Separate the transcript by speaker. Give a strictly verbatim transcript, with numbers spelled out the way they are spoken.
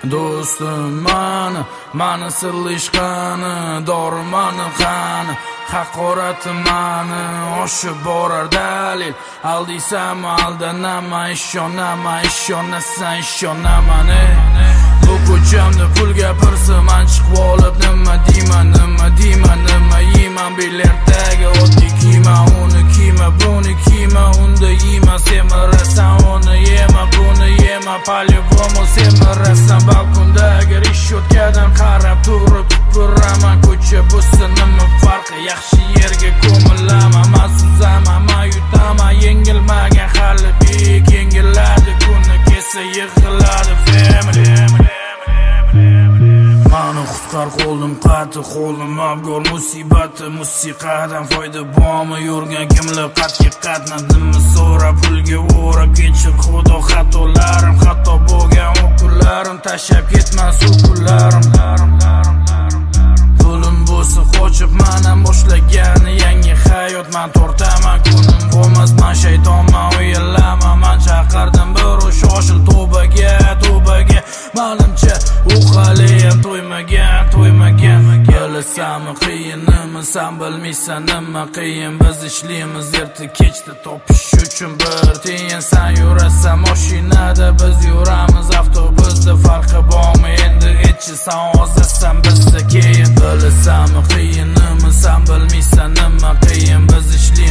Speaker 1: do'stim mani, mani silishqani, dorimani qani, haqorati mani oshib borar dalil. Aldiysanmi aldanama, ishonama, ishonasan ishonaman. Bu ko'chamda pul gapirsa man chiqib olib nima deyman, nima deyman, nima yeyman, biletdagi oddiy kiyma, uni kiyma, buni kiyma, unda yeyma, semirasan uni yema, buni yema, по-любому semirasan. Balkondagi rishotkadan qarab turib tupuraman, ko'cha bo'lsa nima farqi, yaxshi yerga ko'milaman, man suzaman, man yutaman, yengilmagan hali bek yengiladi, kuni kelsa yig'iladi family. Mani qutqar qo'lim qati, qo'lim abgor musibati, musiqadan foyda bormi, yurgan kimlar qatga qatnadimmi, so'ra pulga o'rab kechir xudo xatolarim, xato bo'lgan o'qularim, tashlab ketman sukullarim. Pulim bo'lsa qochib manam boshlagan yangi hayot, man tortaman, kunim bo'lmas, man shaytonman, o'yalaman, man chaqirdim bir shoshil tavbaga, tavbaga. Manimcha u haliyam to'ymagan, to'ymagan. Bilasanmi qiyinmi, sen bilmaysan nima qiyin, biz ishlaymiz erta kechda topish uchun bir tiyin. Sen yurasan mashinada, biz yuramiz avtobusda, farqi bormi endi etchi, sen hozirsan bizda keyin. Bilasanmi qiyinmi, sen bilmaysan nima qiyin, biz ishlaymiz